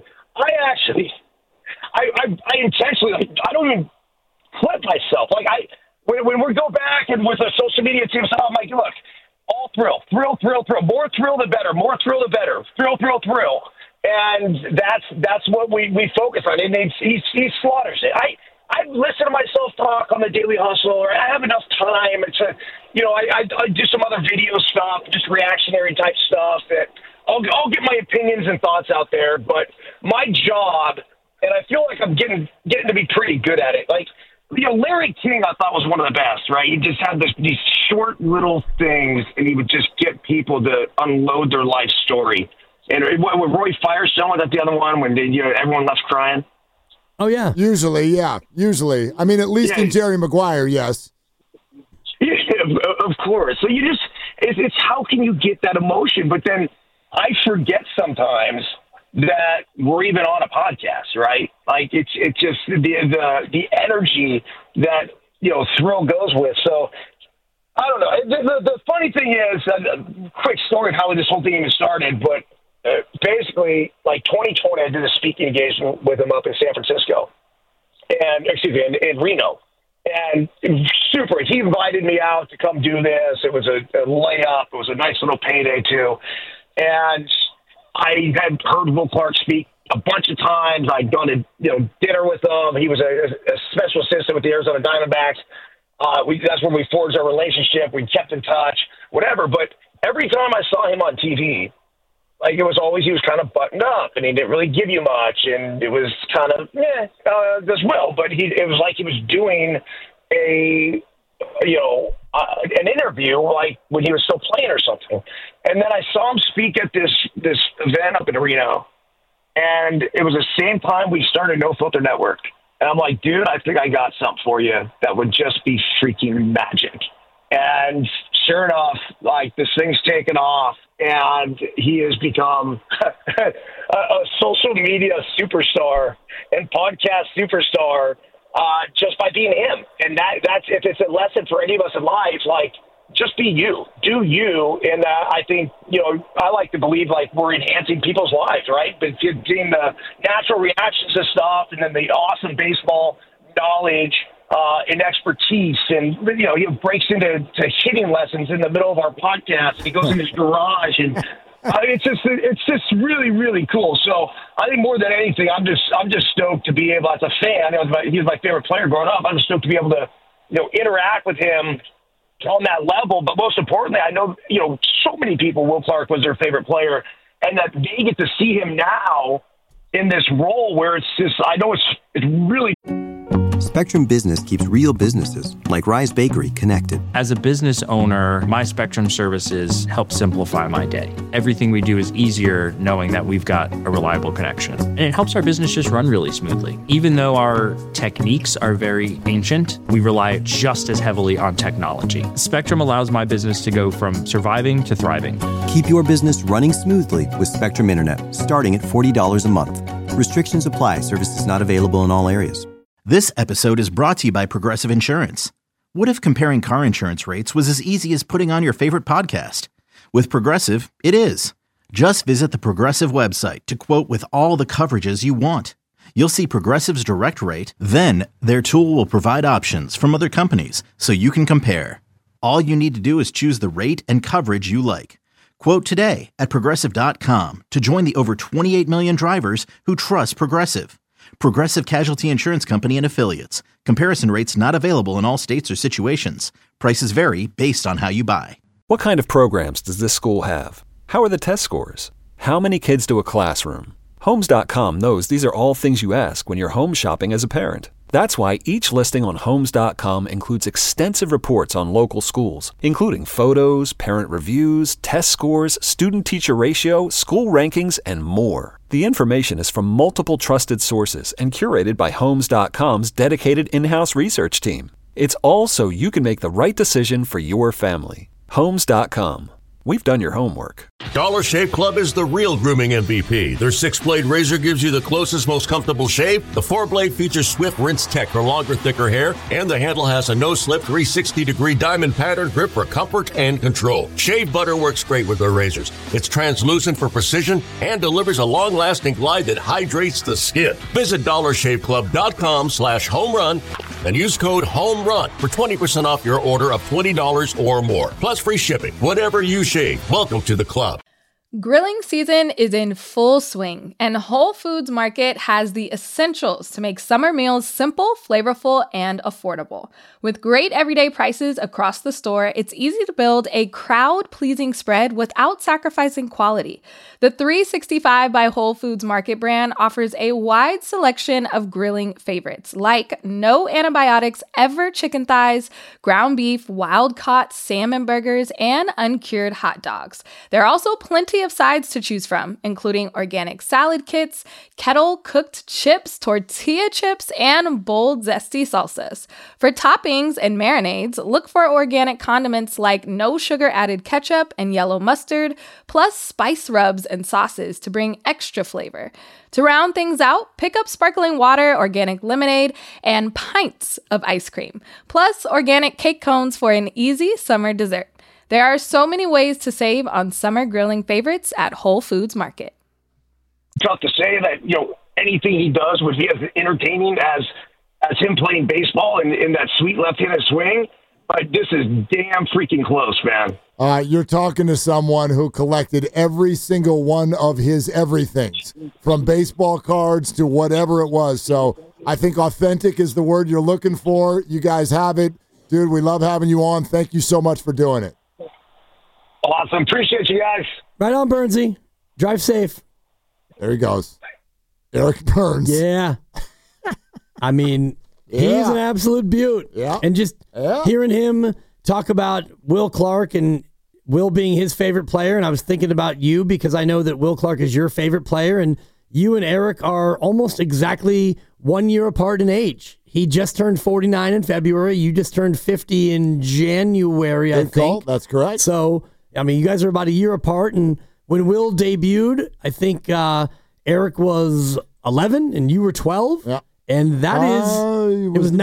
intentionally, I don't even flip myself. Like when we go back and with the social media team, I'm like, look, all thrill. More thrill the better. Thrill. And that's what we focus on. And he slaughters it. I listen to myself talk on the Daily Hustle, or I have enough time to, I do some other video stuff, just reactionary type stuff. That I'll get my opinions and thoughts out there. But my job, and I feel like I'm getting to be pretty good at it. Like, Larry King, I thought was one of the best, right? He just had these short little things, and he would just get people to unload their life story. And with Roy Firestone, was that the other one when everyone left crying? Oh, yeah. Usually. I mean, at least in Jerry Maguire, yes. Yeah, of course. So it's how can you get that emotion? But then I forget sometimes that we're even on a podcast, right? Like it's just the energy that thrill goes with. So I don't know. The funny thing is, a quick story of how this whole thing even started. But basically, like 2020, I did a speaking engagement with him up in San Francisco, in Reno, and super. He invited me out to come do this. It was a layup. It was a nice little payday too, and I had heard Will Clark speak a bunch of times. I'd gone to dinner with him. He was a special assistant with the Arizona Diamondbacks. That's when we forged our relationship. We kept in touch, whatever. But every time I saw him on TV, like it was always he was kind of buttoned up and he didn't really give you much, and it was kind of as well. But it was like he was doing an interview, like when he was still playing or something. And then I saw him speak at this event up in Reno, and it was the same time we started No Filter Network. And I'm like, dude, I think I got something for you that would just be freaking magic. And sure enough, like this thing's taken off, and he has become a social media superstar and podcast superstar just by being him. And that's if it's a lesson for any of us in life, like just be you, do you. And I think I like to believe like we're enhancing people's lives, right? But getting the natural reactions to stuff, and then the awesome baseball knowledge and expertise, and he breaks into hitting lessons in the middle of our podcast, and he goes in his garage, and it's just really, really cool. So I think more than anything, I'm just stoked to be able, as a fan, he was my favorite player growing up. I'm just stoked to be able to interact with him on that level. But most importantly, I know so many people, Will Clark was their favorite player, and that they get to see him now in this role where it's just, I know it's really. Spectrum Business keeps real businesses, like Rise Bakery, connected. As a business owner, my Spectrum services help simplify my day. Everything we do is easier knowing that we've got a reliable connection. And it helps our business just run really smoothly. Even though our techniques are very ancient, we rely just as heavily on technology. Spectrum allows my business to go from surviving to thriving. Keep your business running smoothly with Spectrum Internet, starting at $40 a month. Restrictions apply. Services not available in all areas. This episode is brought to you by Progressive Insurance. What if comparing car insurance rates was as easy as putting on your favorite podcast? With Progressive, it is. Just visit the Progressive website to quote with all the coverages you want. You'll see Progressive's direct rate, then their tool will provide options from other companies so you can compare. All you need to do is choose the rate and coverage you like. Quote today at Progressive.com to join the over 28 million drivers who trust Progressive. Progressive Casualty Insurance Company and Affiliates. Comparison rates not available in all states or situations. Prices vary based on how you buy. What kind of programs does this school have? How are the test scores? How many kids do a classroom? Homes.com knows these are all things you ask when you're home shopping as a parent. That's why each listing on Homes.com includes extensive reports on local schools, including photos, parent reviews, test scores, student-teacher ratio, school rankings, and more. The information is from multiple trusted sources and curated by Homes.com's dedicated in-house research team. It's all so you can make the right decision for your family. Homes.com. We've done your homework. Dollar Shave Club is the real grooming MVP. Their 6-blade razor gives you the closest, most comfortable shave. The 4-blade features swift rinse tech for longer, thicker hair. And the handle has a no-slip 360-degree diamond pattern grip for comfort and control. Shave butter works great with their razors. It's translucent for precision and delivers a long-lasting glide that hydrates the skin. Visit dollarshaveclub.com/homerun and use code HOMERUN for 20% off your order of $20 or more. Plus free shipping. Whatever you shave, welcome to the club. Grilling season is in full swing, and Whole Foods Market has the essentials to make summer meals simple, flavorful, and affordable. With great everyday prices across the store, it's easy to build a crowd-pleasing spread without sacrificing quality. The 365 by Whole Foods Market brand offers a wide selection of grilling favorites, like no antibiotics ever chicken thighs, ground beef, wild-caught salmon burgers, and uncured hot dogs. There are also plenty of sides to choose from, including organic salad kits, kettle-cooked chips, tortilla chips, and bold, zesty salsas. For toppings and marinades, look for organic condiments like no sugar-added ketchup and yellow mustard, plus spice rubs and sauces to bring extra flavor. To round things out, pick up sparkling water, organic lemonade, and pints of ice cream, plus organic cake cones for an easy summer dessert. There are so many ways to save on summer grilling favorites at Whole Foods Market. Tough to say that, anything he does would be as entertaining as him playing baseball in that sweet left-handed swing, but this is damn freaking close, man. You're talking to someone who collected every single one of his everythings, from baseball cards to whatever it was. So I think authentic is the word you're looking for. You guys have it. Dude, we love having you on. Thank you so much for doing it. Awesome. Appreciate you guys. Right on, Bernsey. Drive safe. There he goes. Eric Burns. Yeah. I mean, he's an absolute beaut. Yeah. And just hearing him talk about Will Clark and Will being his favorite player, and I was thinking about you because I know that Will Clark is your favorite player, and you and Eric are almost exactly 1 year apart in age. He just turned 49 in February. You just turned 50 in January, I think. Call. That's correct. So, I mean, you guys are about a year apart, and when Will debuted, I think Eric was 11 and you were 12. Yeah. And that it was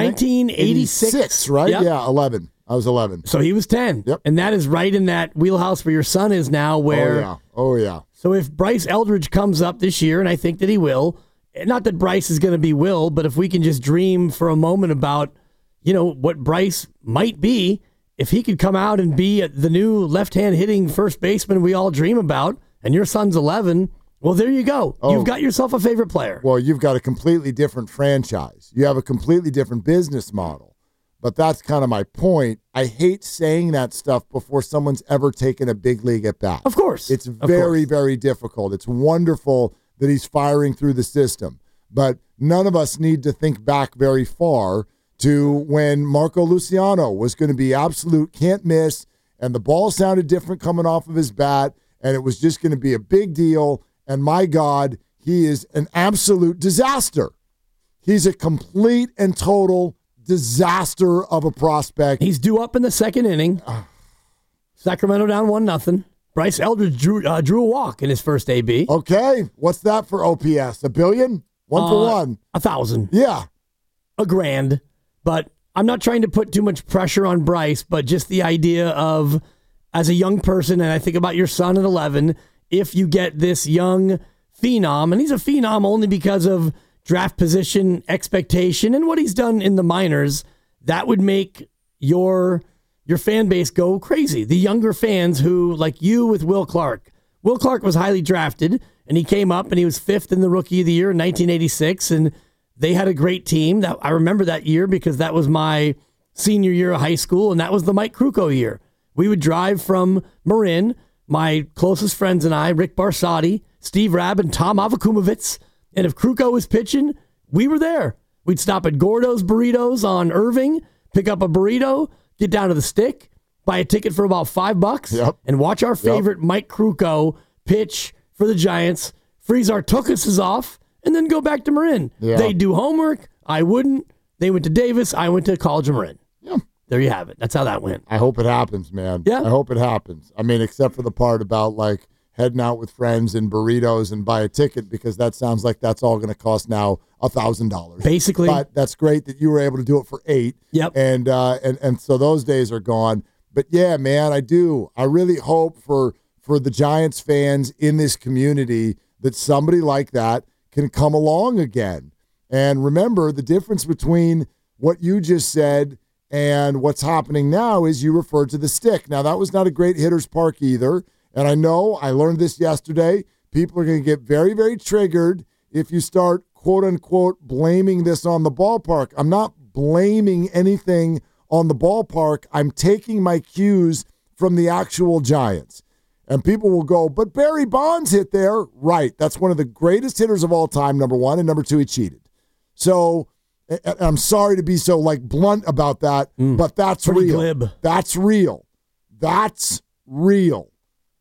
1986, right? Yep. Yeah, 11. I was 11. So he was 10. Yep. And that is right in that wheelhouse where your son is now. Where, Oh, yeah. So if Bryce Eldridge comes up this year, and I think that he will, not that Bryce is going to be Will, but if we can just dream for a moment about, what Bryce might be, if he could come out and be the new left-hand hitting first baseman we all dream about, and your son's 11, well, there you go. Oh. You've got yourself a favorite player. Well, you've got a completely different franchise. You have a completely different business model. But that's kind of my point. I hate saying that stuff before someone's ever taken a big league at bat. Of course. It's very, very difficult. It's wonderful that he's firing through the system. But none of us need to think back very far to when Marco Luciano was going to be absolute can't miss, and the ball sounded different coming off of his bat, and it was just going to be a big deal. And my God, he is an absolute disaster. He's a complete and total disaster of a prospect. He's due up in the second inning. Sacramento down 1-0. Bryce Eldridge drew a walk in his first AB. Okay, what's that for OPS? $1 billion? One for one. 1,000. Yeah. $1,000. But I'm not trying to put too much pressure on Bryce, but just the idea of, as a young person, and I think about your son at 11, if you get this young phenom, and he's a phenom only because of draft position expectation and what he's done in the minors, that would make your fan base go crazy. The younger fans who, like you with Will Clark. Will Clark was highly drafted, and he came up, and he was 5th in the Rookie of the Year in 1986, and they had a great team. I remember that year because that was my senior year of high school, and that was the Mike Krukow year. We would drive from Marin, my closest friends and I, Rick Barsotti, Steve Rabb, and Tom Avakumovitz. And if Krukow was pitching, we were there. We'd stop at Gordo's Burritos on Irving, pick up a burrito, get down to the Stick, buy a ticket for about $5, and watch our favorite Mike Krukow pitch for the Giants, freeze our tuchuses off, and then go back to Marin. Yeah. They do homework. I wouldn't. They went to Davis. I went to College of Marin. Yeah. There you have it. That's how that went. I hope it happens, man. Yeah. I hope it happens. I mean, except for the part about like heading out with friends and burritos and buy a ticket, because that sounds like that's all going to cost now $1,000. Basically. But that's great that you were able to do it for $8. Yep. And so those days are gone. But yeah, man, I do. I really hope for the Giants fans in this community that somebody like that can come along again. And remember, the difference between what you just said and what's happening now is you referred to the Stick. Now, that was not a great hitter's park either. And I know, I learned this yesterday, people are going to get very, very triggered if you start, quote unquote, blaming this on the ballpark. I'm not blaming anything on the ballpark. I'm taking my cues from the actual Giants. And people will go, but Barry Bonds hit there. Right. That's one of the greatest hitters of all time, number one. And number two, he cheated. So I'm sorry to be so like blunt about that, but that's Pretty real. glib. That's real. That's real.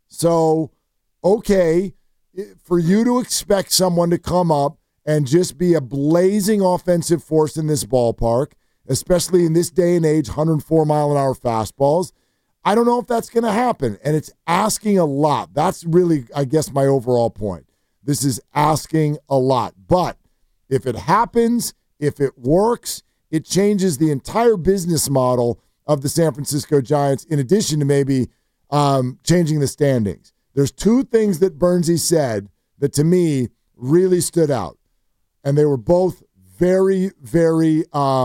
So, okay, for you to expect someone to come up and just be a blazing offensive force in this ballpark, especially in this day and age, 104-mile-an-hour fastballs, I don't know if that's going to happen, and it's asking a lot. That's really, I guess, my overall point. This is asking a lot. But if it happens, if it works, it changes the entire business model of the San Francisco Giants, in addition to maybe changing the standings. There's two things that Bernsey said that to me really stood out. And they were both very, very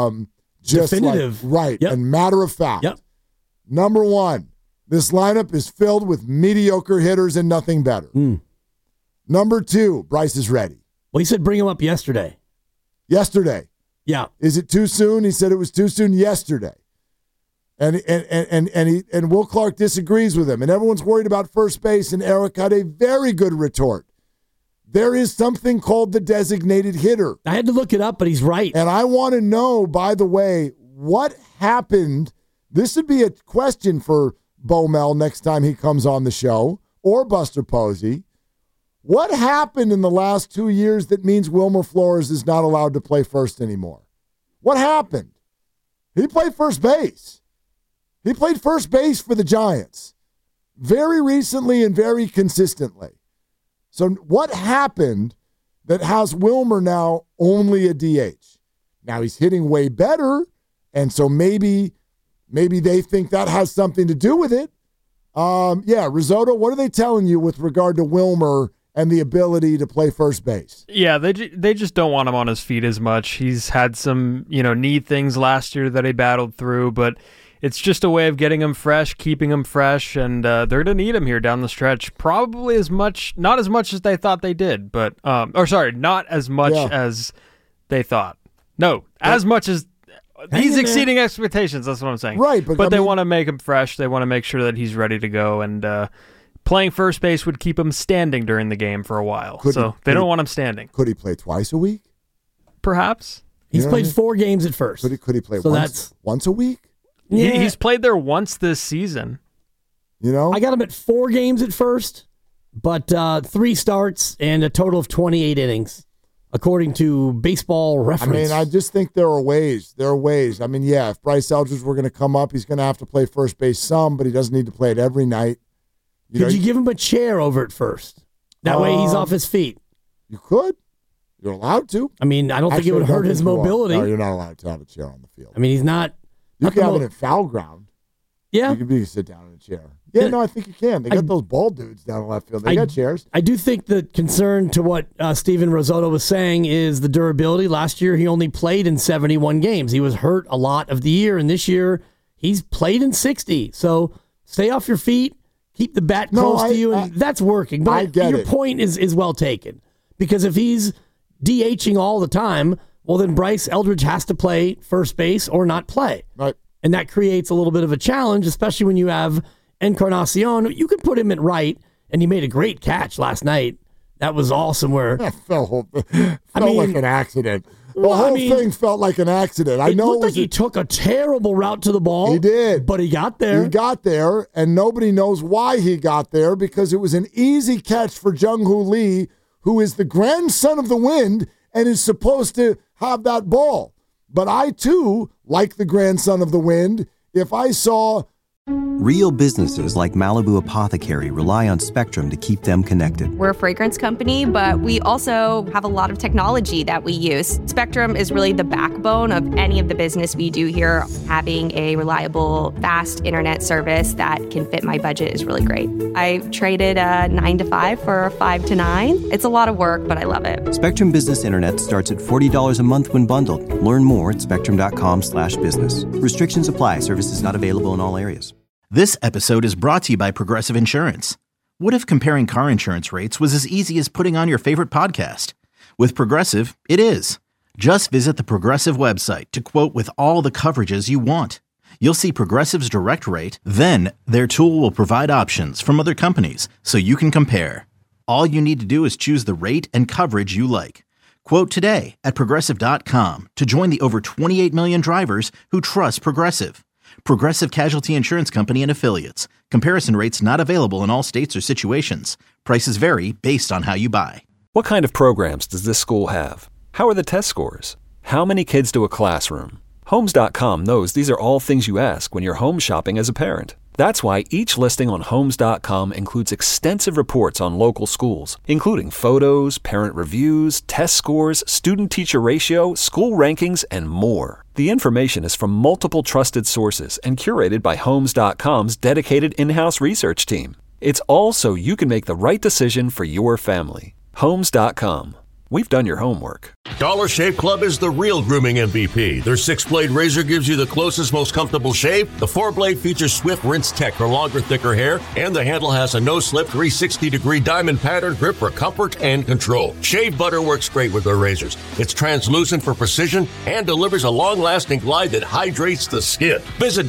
just definitive. Like, right, and matter of fact. Yep. Number one, this lineup is filled with mediocre hitters and nothing better. Number two, Bryce is ready. Well, he said bring him up yesterday. Yesterday. Yeah. Is it too soon? He said it was too soon yesterday. And Will Clark disagrees with him. And everyone's worried about first base, and Eric had a very good retort. There is something called the designated hitter. I had to look it up, but he's right. And I want to know, by the way, what happened. This would be a question for Bo Mel next time he comes on the show, or Buster Posey. What happened in the last 2 years that means Wilmer Flores is not allowed to play first anymore? What happened? He played first base. He played first base for the Giants very recently and very consistently. So what happened that has Wilmer now only a DH? Now he's hitting way better, and so maybe they think that has something to do with it. Yeah, Risotto, what are they telling you with regard to Wilmer and the ability to play first base? Yeah, they just don't want him on his feet as much. He's had some, knee things last year that he battled through, but it's just a way of getting him fresh, keeping him fresh, and they're going to need him here down the stretch. Probably not as much as they thought they did, but not as much as they thought. No, as much as he's exceeding expectations. That's what I'm saying. Right, but they want to make him fresh. They want to make sure that he's ready to go, and playing first base would keep him standing during the game for a while. They don't want him standing. Could he play twice a week? Perhaps. He's played 4 games at first. Could he play once a week? Yeah. He's played there once this season. I got him at 4 games at first, but 3 starts and a total of 28 innings, according to Baseball Reference. I mean, I just think there are ways. I mean, yeah, if Bryce Eldridge were going to come up, he's going to have to play first base some, but he doesn't need to play it every night. Could you give him a chair over at first? That way he's off his feet. You could. You're allowed to. I mean, I don't think it would hurt his mobility. No, you're not allowed to have a chair on the field. I mean, he's not. You can have it at foul ground. Yeah. You can sit down in a chair. Yeah, no, I think you can. They got those bald dudes down in left field. They got chairs. I do think the concern to what Steven Risotto was saying is the durability. Last year, he only played in 71 games. He was hurt a lot of the year, and this year, he's played in 60. So stay off your feet, keep the bat close to you, and that's working. But I get your point is well taken. Because if he's DHing all the time, well, then Bryce Eldridge has to play first base or not play. Right. And that creates a little bit of a challenge, especially when you have Encarnacion. You could put him at right, and he made a great catch last night. That was awesome. Where that felt like an accident. The whole thing felt like an accident. I know looked like he took a terrible route to the ball. He did. But he got there. He got there, and nobody knows why he got there because it was an easy catch for Jung-Hoo Lee, who is the grandson of the wind and is supposed to have that ball. But I, too, like the grandson of the wind. If I saw... Real businesses like Malibu Apothecary rely on Spectrum to keep them connected. We're a fragrance company, but we also have a lot of technology that we use. Spectrum is really the backbone of any of the business we do here. Having a reliable, fast internet service that can fit my budget is really great. I traded a 9 to 5 for a 5 to 9. It's a lot of work, but I love it. Spectrum Business Internet starts at $40 a month when bundled. Learn more at spectrum.com/business. Restrictions apply. Services not available in all areas. This episode is brought to you by Progressive Insurance. What if comparing car insurance rates was as easy as putting on your favorite podcast? With Progressive, it is. Just visit the Progressive website to quote with all the coverages you want. You'll see Progressive's direct rate, then their tool will provide options from other companies so you can compare. All you need to do is choose the rate and coverage you like. Quote today at Progressive.com to join the over 28 million drivers who trust Progressive. Progressive Casualty Insurance Company and Affiliates. Comparison rates not available in all states or situations. Prices vary based on how you buy. What kind of programs does this school have? How are the test scores? How many kids do a classroom? Homes.com knows these are all things you ask when you're home shopping as a parent. That's why each listing on Homes.com includes extensive reports on local schools, including photos, parent reviews, test scores, student-teacher ratio, school rankings, and more. The information is from multiple trusted sources and curated by Homes.com's dedicated in-house research team. It's all so you can make the right decision for your family. Homes.com. We've done your homework. Dollar Shave Club is the real grooming MVP. Their 6-blade razor gives you the closest, most comfortable shave. The 4-blade features Swift Rinse Tech for longer, thicker hair. And the handle has a no-slip 360-degree diamond pattern grip for comfort and control. Shave butter works great with their razors. It's translucent for precision and delivers a long-lasting glide that hydrates the skin. Visit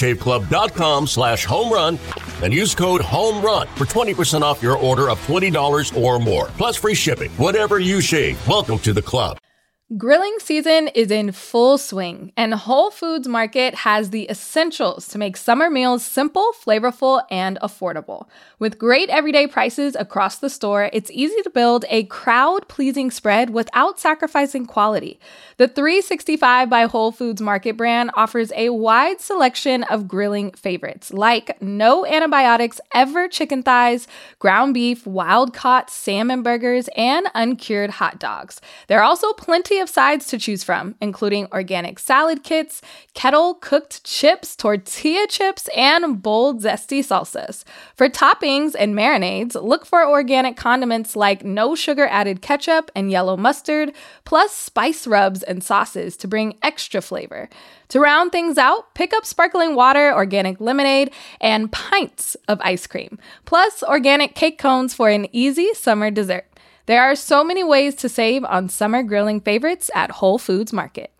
DollarShaveClub.com/homerun and use code HOMERUN for 20% off your order of $20 or more. Plus free shipping. Whatever you shave. Welcome to the club. Grilling season is in full swing, and Whole Foods Market has the essentials to make summer meals simple, flavorful, and affordable. With great everyday prices across the store, it's easy to build a crowd-pleasing spread without sacrificing quality. The 365 by Whole Foods Market brand offers a wide selection of grilling favorites, like no antibiotics ever chicken thighs, ground beef, wild-caught salmon burgers, and uncured hot dogs. There are also plenty of sides to choose from, including organic salad kits, kettle-cooked chips, tortilla chips, and bold, zesty salsas. For toppings and marinades, look for organic condiments like no sugar-added ketchup and yellow mustard, plus spice rubs and sauces to bring extra flavor. To round things out, pick up sparkling water, organic lemonade, and pints of ice cream, plus organic cake cones for an easy summer dessert. There are so many ways to save on summer grilling favorites at Whole Foods Market.